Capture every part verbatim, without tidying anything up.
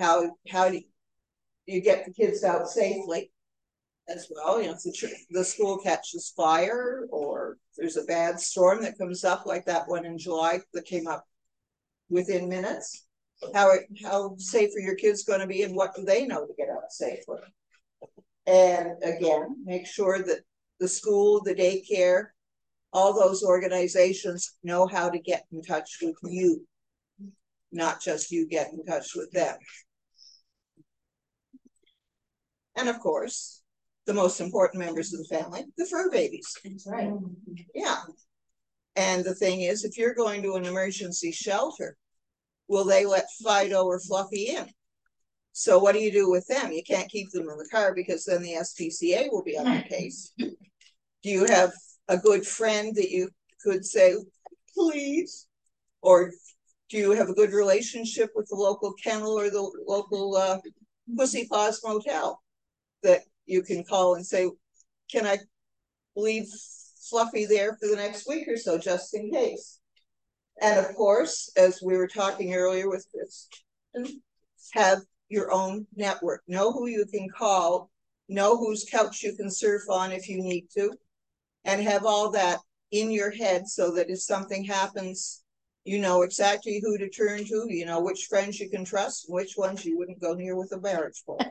how how do you get the kids out safely as well? You know, if the, the school catches fire or there's a bad storm that comes up like that one in July that came up within minutes, how how safe are your kids going to be, and what do they know to get out safely? And again, make sure that the school, the daycare, all those organizations know how to get in touch with you, not just you get in touch with them. And of course, the most important members of the family, the fur babies. That's right. Yeah. And the thing is, if you're going to an emergency shelter, will they let Fido or Fluffy in? So what do you do with them? You can't keep them in the car because then the S P C A will be on your case. Do you have a good friend that you could say, please? Or do you have a good relationship with the local kennel or the local uh, Pussy Paws Motel that you can call and say, can I leave Fluffy there for the next week or so, just in case? And of course, as we were talking earlier with Chris, have your own network. Know who you can call, know whose couch you can surf on if you need to, and have all that in your head so that if something happens, you know exactly who to turn to, you know which friends you can trust, and which ones you wouldn't go near with a marriage pole.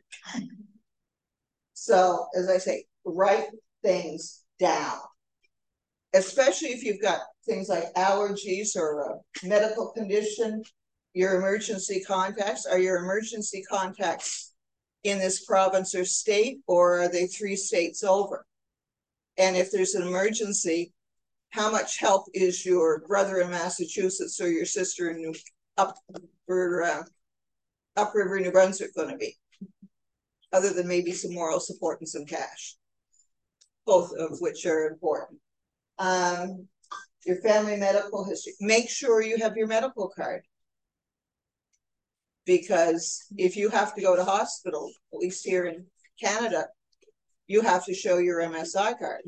So, as I say, write things down, especially if you've got things like allergies or a medical condition. Your emergency contacts, are your emergency contacts in this province or state, or are they three states over? And if there's an emergency, how much help is your brother in Massachusetts or your sister in New up for uh, upriver New Brunswick going to be, other than maybe some moral support and some cash, both of which are important. Um, your family medical history. Make sure you have your medical card, because if you have to go to hospital, at least here in Canada, you have to show your M S I card.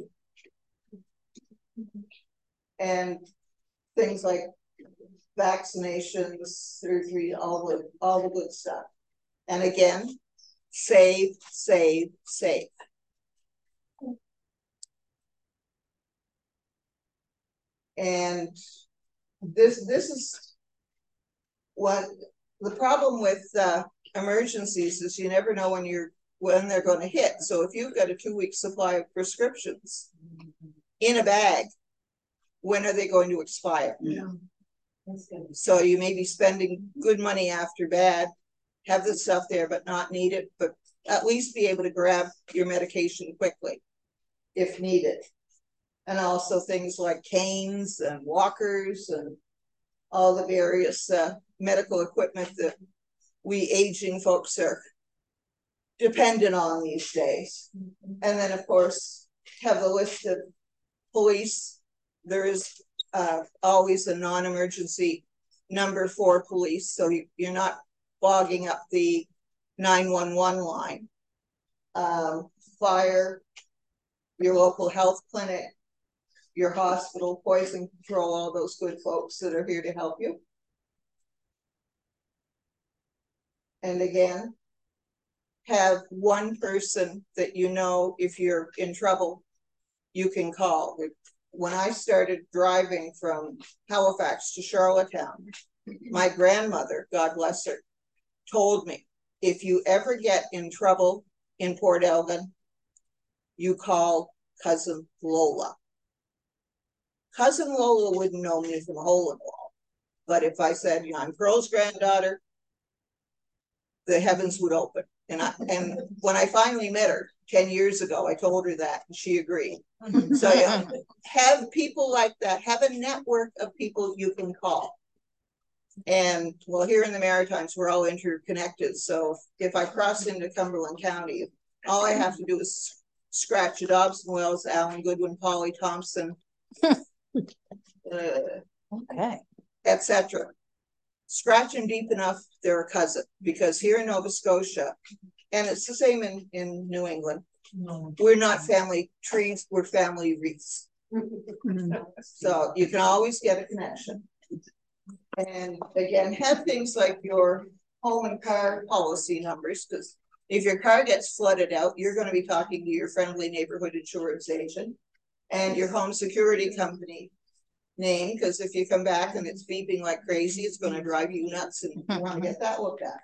And things like vaccinations, surgery, all the all the good stuff. And again, save, save, save. And this this is what the problem with uh, emergencies is. You never know when you're when they're going to hit. So if you've got a two-week supply of prescriptions in a bag, when are they going to expire? Yeah. That's good. So you may be spending good money after bad, have the stuff there but not need it, but at least be able to grab your medication quickly if needed. And also things like canes and walkers and all the various uh, medical equipment that we aging folks are dependent on these days. Mm-hmm. And then, of course, have the list of police. There is uh, always a non-emergency number for police, so you, you're not bogging up the nine one one line. Um, fire, your local health clinic, your hospital, poison control, all those good folks that are here to help you. And again, have one person that you know if you're in trouble, you can call. When I started driving from Halifax to Charlottetown, my grandmother, God bless her, told me, if you ever get in trouble in Port Elgin, you call Cousin Lola. Cousin Lola wouldn't know me from a hole in the wall. But if I said, you know, I'm Pearl's granddaughter, the heavens would open. And I, and when I finally met her ten years ago, I told her that, and she agreed. So yeah, have people like that. Have a network of people you can call. And well, here in the Maritimes, we're all interconnected. So if I cross into Cumberland County, all I have to do is scratch a Dobson Wells, Alan Goodwin, Polly Thompson, uh, okay, et cetera. Scratch them deep enough, they're a cousin. Because here in Nova Scotia, and it's the same in, in New England, no. We're not family trees, we're family wreaths. So you can always get a connection. And again, have things like your home and car policy numbers, because if your car gets flooded out, you're going to be talking to your friendly neighborhood insurance agent and your home security company name, because if you come back and it's beeping like crazy, it's going to drive you nuts, and you want to get that looked at.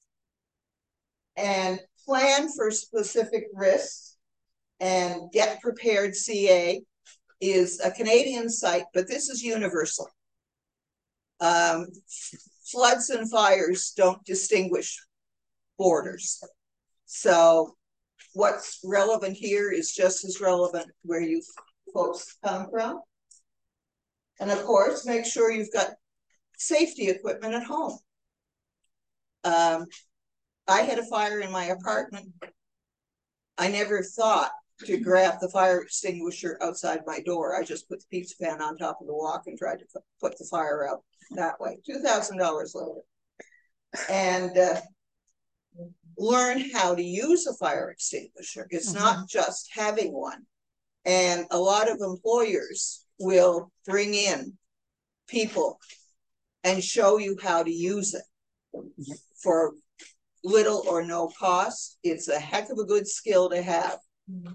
And plan for specific risks. And Get Prepared C A is a Canadian site, but this is universal. Um, floods and fires don't distinguish borders. So what's relevant here is just as relevant where you folks come from. And of course, make sure you've got safety equipment at home. Um, I had a fire in my apartment. I never thought to grab the fire extinguisher outside my door. I just put the pizza pan on top of the wok and tried to put the fire out that way. two thousand dollars later. And uh, learn how to use a fire extinguisher. It's mm-hmm. not just having one. And a lot of employers will bring in people and show you how to use it mm-hmm. for little or no cost. It's a heck of a good skill to have. Mm-hmm.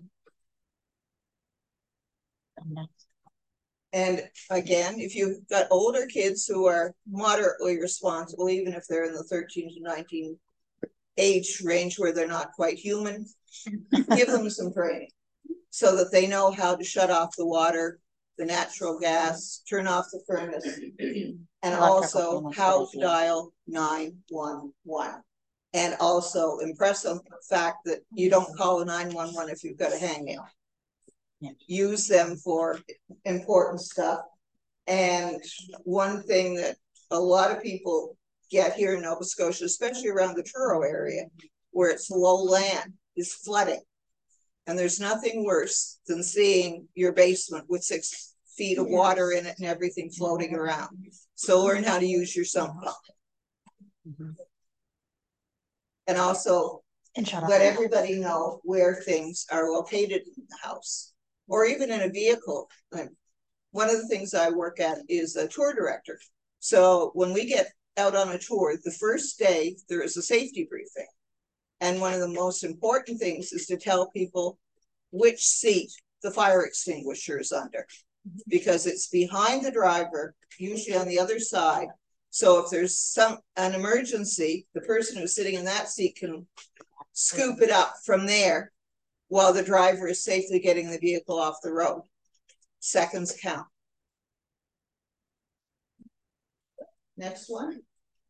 And again, if you've got older kids who are moderately responsible, even if they're in the thirteen to nineteen age range where they're not quite human, give them some training so that they know how to shut off the water, the natural gas, turn off the furnace, and also how to dial nine one one. And also impress on the fact that you don't call a nine one one if you've got a hangnail. Yeah. Use them for important stuff. And one thing that a lot of people get here in Nova Scotia, especially around the Truro area, where it's low land, is flooding. And there's nothing worse than seeing your basement with six feet of water in it and everything floating around. So learn how to use your sump pump. Mm-hmm. And also and let everybody know where things are located in the house or even in a vehicle. One of the things I work at is a tour director. So when we get out on a tour, the first day there is a safety briefing. And one of the most important things is to tell people which seat the fire extinguisher is under, because it's behind the driver, usually on the other side. So if there's some an emergency, the person who's sitting in that seat can scoop it up from there while the driver is safely getting the vehicle off the road. Seconds count. Next one.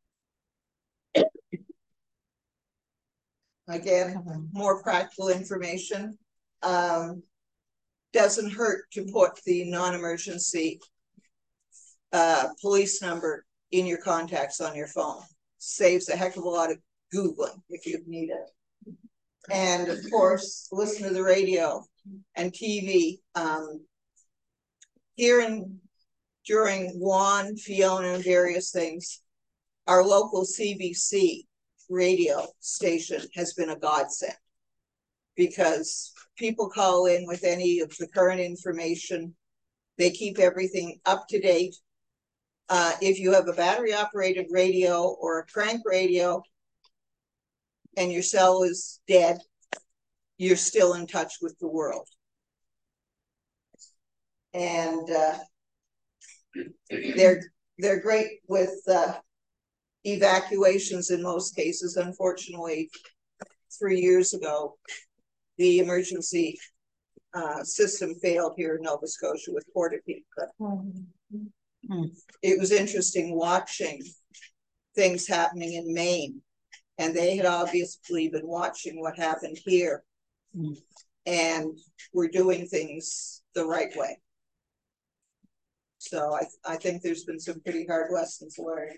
Again, more practical information. Um, doesn't hurt to put the non-emergency uh, police number in your contacts on your phone. Saves a heck of a lot of Googling if you need it. And of course, listen to the radio and T V. Um, here in, during Juan, Fiona, and various things, our local C B C radio station has been a godsend, because people call in with any of the current information. They keep everything up to date. Uh, if you have a battery operated radio or a crank radio and your cell is dead, you're still in touch with the world. And uh, they're they're great with uh, evacuations in most cases. Unfortunately, three years ago, the emergency uh, system failed here in Nova Scotia with Portapeak. Mm-hmm. It was interesting watching things happening in Maine, and they had obviously been watching what happened here, mm-hmm. and were doing things the right way. So I, I think there's been some pretty hard lessons learned.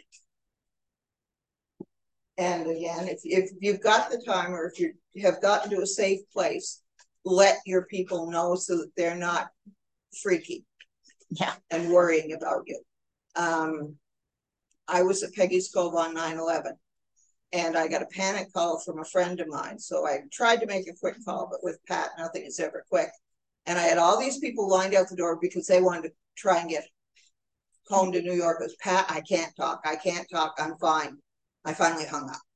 And again, if, if you've got the time, or if you have gotten to a safe place, let your people know so that they're not freaky, yeah, and worrying about you. Um, I was at Peggy's Cove on nine eleven, and I got a panic call from a friend of mine. So I tried to make a quick call, but with Pat, nothing is ever quick. And I had all these people lined out the door because they wanted to try and get home to New York. It was, Pat, I can't talk. I can't talk. I'm fine. I finally hung up.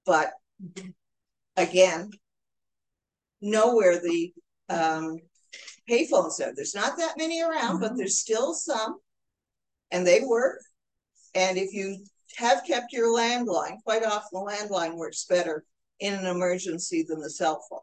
but again, know where the um, payphones are. There's not that many around, but there's still some, and they work. And if you have kept your landline, quite often the landline works better in an emergency than the cell phone.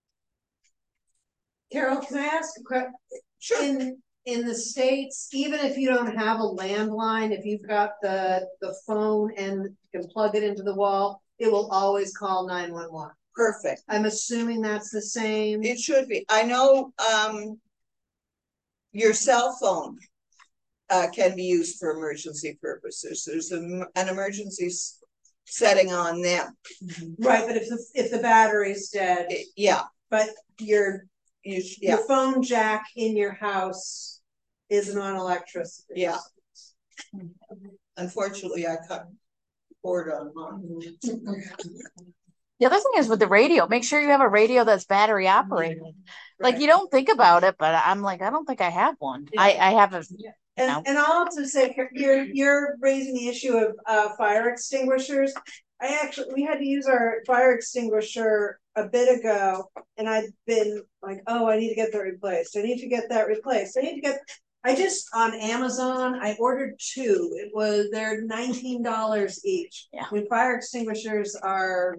Carol, can I ask a question? Sure. In, in the States, even if you don't have a landline, if you've got the, the phone and you can plug it into the wall, it will always call nine one one. Perfect. I'm assuming that's the same. It should be. I know um, your cell phone uh, can be used for emergency purposes. There's a, an emergency setting on them. Right, but if the, if the battery's dead. It, yeah. But your, you, yeah. your phone jack in your house isn't on electricity. Yeah. Unfortunately, I cut cord on mine. The other thing is with the radio, make sure you have a radio that's battery operated. Right. Like you don't think about it, but I'm like, I don't think I have one. Yeah. I, I have a, Yeah. And, no. and I'll also say, you're, you're raising the issue of uh, fire extinguishers. I actually, we had to use our fire extinguisher a bit ago, and I've been like, oh, I need to get that replaced. I need to get that replaced. I need to get, I just, on Amazon, I ordered two. It was, they're nineteen dollars each. Yeah. I mean, fire extinguishers are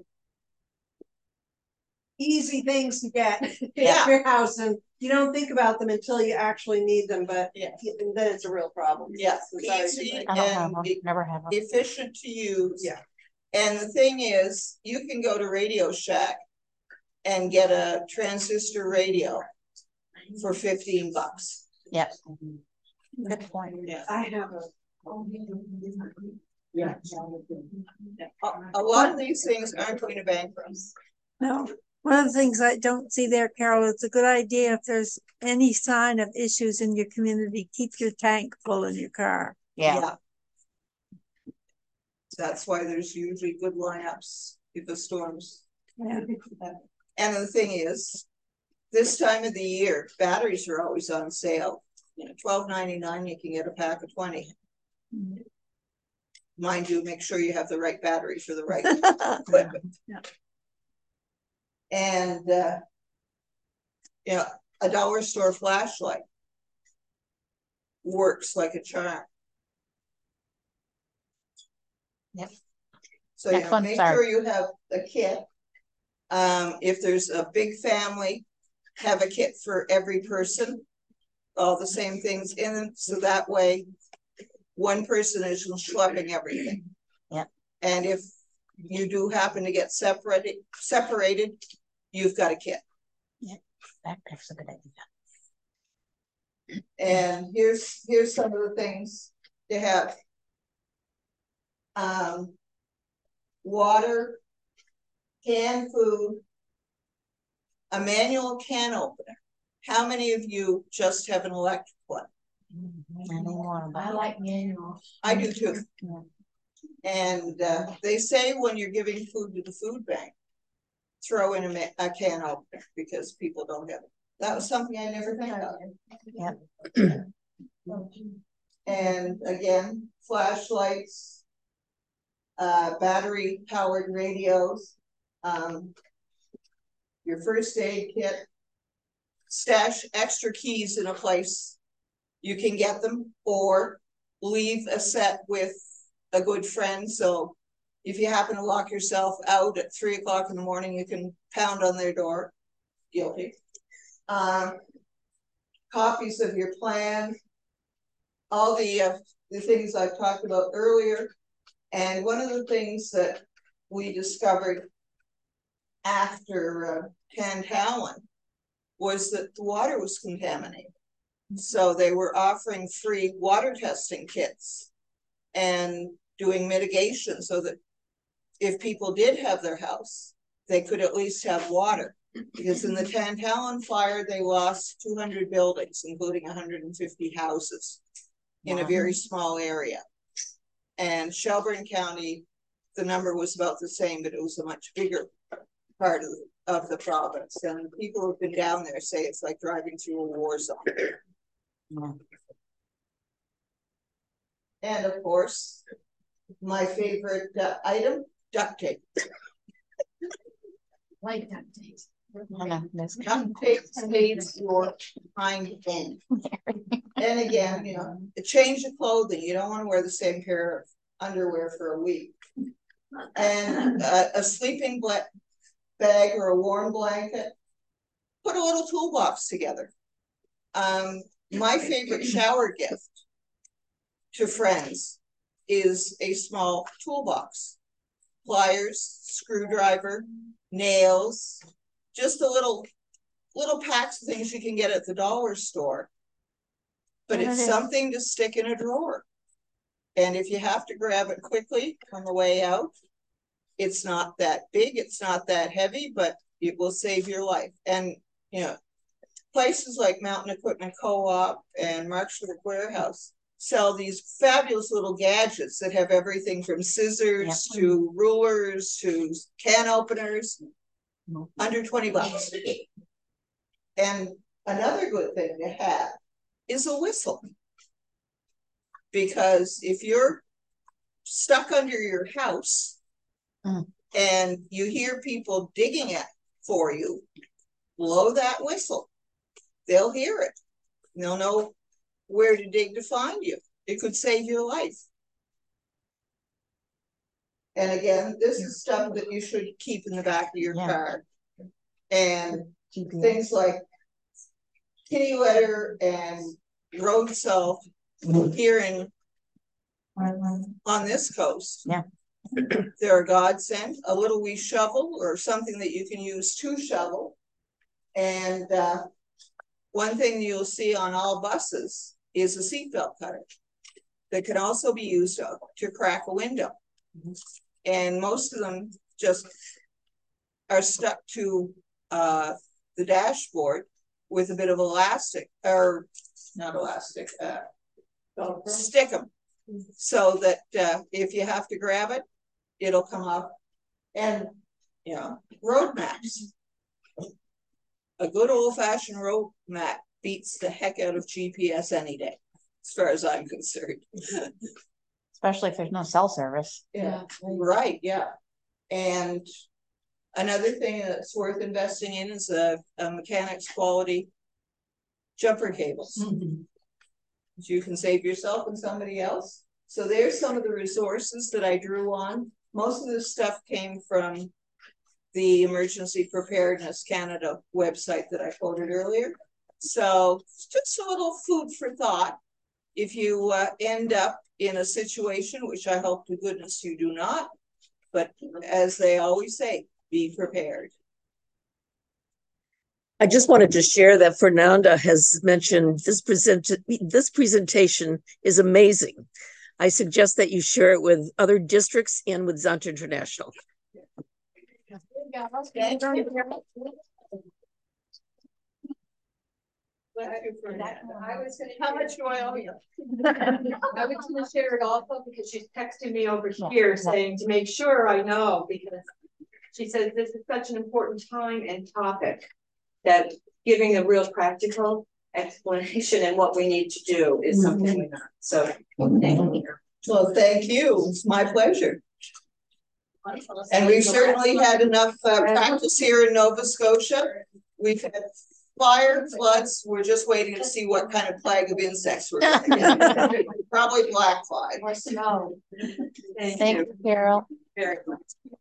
easy things to get Yeah. at your house, and you don't think about them until you actually need them, but yeah. and then it's a real problem. Yeah. Easy I don't have one. Never have one. Efficient to use. Yeah. And the thing is, you can go to Radio Shack and get a transistor radio for fifteen bucks. Yep. Good point. Yeah. I have a. Yeah. A, a lot of these things aren't going to bankrupt. No, one of the things I don't see there, Carol, it's a good idea if there's any sign of issues in your community, keep your tank full in your car. Yeah. Yeah. That's why there's usually good lineups if the storms. Yeah. And the thing is, this time of the year, batteries are always on sale. You know, twelve ninety-nine, you can get a pack of twenty. Mm-hmm. Mind you, make sure you have the right battery for the right equipment. Yeah. And uh, you know, a dollar store flashlight works like a charm. Yep. So you know, make Sorry. sure you have a kit. Um, if there's a big family, have a kit for every person, all the same things in it, so that way one person isn't schlepping everything. Yeah. And if you do happen to get separated, separated, you've got a kit. Yeah, backpack's a good idea. And here's here's some of the things to have. Um, water, canned food, a manual can opener. How many of you just have an electric one? I like manuals. I do too. Yeah. And uh, they say when you're giving food to the food bank, throw in a, a can opener because people don't have it. That was something I never thought of. Yeah. And again, flashlights, uh, battery powered radios, um, your first aid kit, stash extra keys in a place you can get them, or leave a set with a good friend. So if you happen to lock yourself out at three o'clock in the morning, you can pound on their door. Guilty. Um, copies of your plan, all the uh, the things I've talked about earlier. And one of the things that we discovered after uh, Tantallon was that the water was contaminated. So they were offering free water testing kits and doing mitigation so that if people did have their house, they could at least have water. Because in the Tantallon fire, they lost two hundred buildings, including one hundred fifty houses in a very small area. And Shelburne County, the number was about the same, but it was a much bigger part of the, of the province. And people who've been down there say it's like driving through a war zone. Yeah. And of course, my favorite uh, item, duct tape. Like that taste. I know, this- Cut tape stays your behind end. And again, you know, a change of clothing. You don't want to wear the same pair of underwear for a week. And uh, a sleeping bla- bag or a warm blanket. Put a little toolbox together. Um, my favorite shower gift to friends is a small toolbox. Pliers, screwdriver, nails, just a little little packs of things you can get at the dollar store. But There it's it is. something to stick in a drawer. And if you have to grab it quickly on the way out, it's not that big, it's not that heavy, but it will save your life. And, you know, places like Mountain Equipment Co-op and Mark's Warehouse sell these fabulous little gadgets that have everything from scissors Yeah. to rulers to can openers, Mhm. under twenty bucks. And another good thing to have is a whistle. Because if you're stuck under your house Mm. and you hear people digging it for you, blow that whistle. They'll hear it. They'll know where to dig to find you. It could save your life. And again, this is stuff that you should keep in the back of your Yeah. car. And G P S. things like kitty litter and road salt here in on this coast. Yeah. They're a godsend, a little wee shovel or something that you can use to shovel. And uh, one thing you'll see on all buses is a seatbelt cutter that can also be used to, to crack a window. And most of them just are stuck to uh, the dashboard with a bit of elastic, or not elastic, uh, stick them so that uh, if you have to grab it, it'll come up. And, you know, road maps. A good old fashioned road map beats the heck out of G P S any day, as far as I'm concerned. Especially if there's no cell service. Yeah, right, yeah. And another thing that's worth investing in is a, a mechanics quality jumper cables. Mhm. You can save yourself and somebody else. So there's some of the resources that I drew on. Most of this stuff came from the Emergency Preparedness Canada website that I quoted earlier. So it's just a little food for thought. If you uh, end up in a situation, which I hope to goodness you do not, but as they always say, be prepared. I just wanted to share that Fernanda has mentioned this present this presentation is amazing. I suggest that you share it with other districts and with Zonta International. I was gonna How much do I owe you? I was gonna share it also because she's texting me over here saying to make sure I know, because she says this is such an important time and topic that giving a real practical explanation and what we need to do is something we not. So thank you. Well, thank you. It's my pleasure. And we've certainly had enough uh, practice here in Nova Scotia. We've had fire, floods. We're just waiting to see what kind of plague of insects we're going to get. Probably black fly. Or snow. Thank you, Carol. Very much.